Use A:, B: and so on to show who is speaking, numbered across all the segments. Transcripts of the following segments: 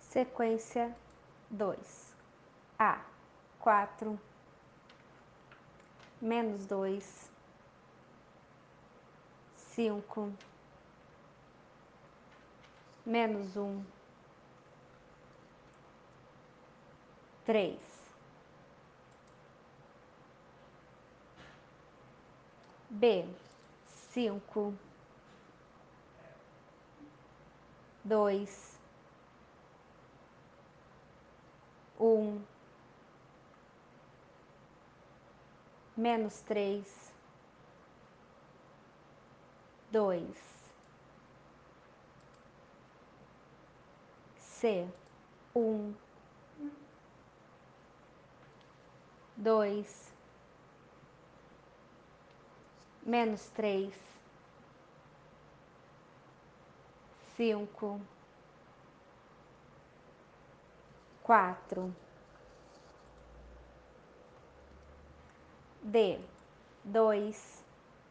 A: Sequência 2. A, 4, menos 2, 5, menos 1, 3. B, 5, 2, 1, menos 3, 2. C, 1, 2, menos 3, 5, 4. D, 2,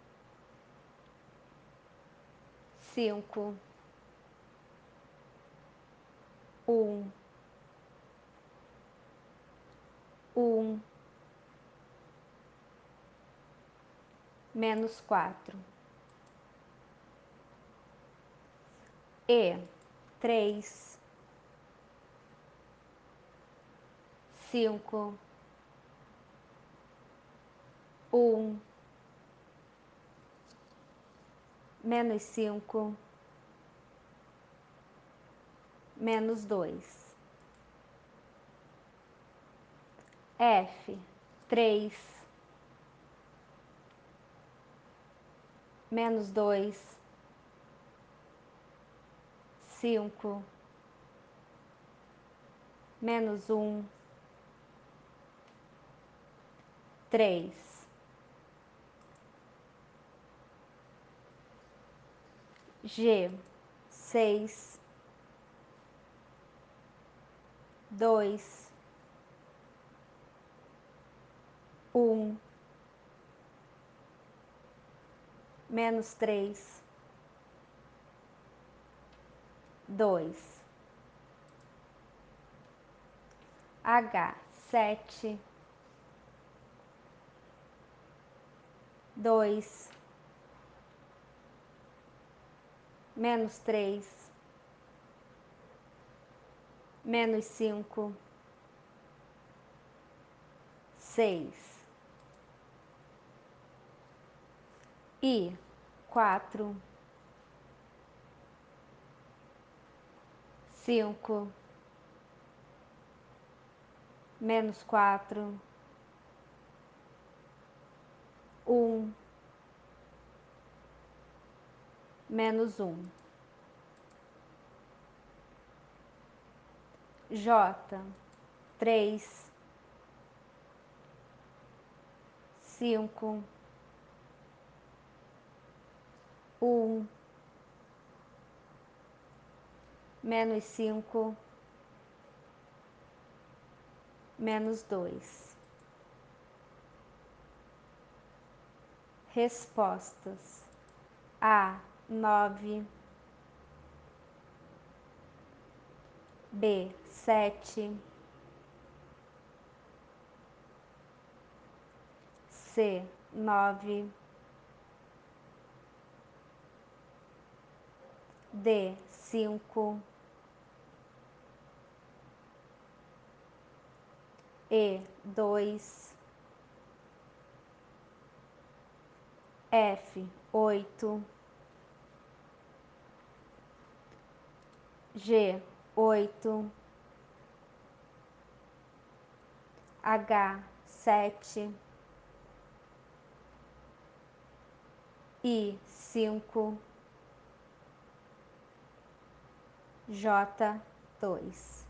A: 5, 1, 1, menos 4. E, 3, 5, 1, menos 5, menos 2. F, 3, menos 2, 5, menos 1, 3. G, 6, 2, 1, menos 3, 2. H, 7, 2, menos 3, menos 5, 6. I, 4, 5, menos 4, 1, menos 1. J, 3, 5, 1, menos 5, menos 2. Respostas: A, 9, B, 7, C, 9, D, 5, E, 2, F, 8, G, 8, H, 7, I, 5, J, 2.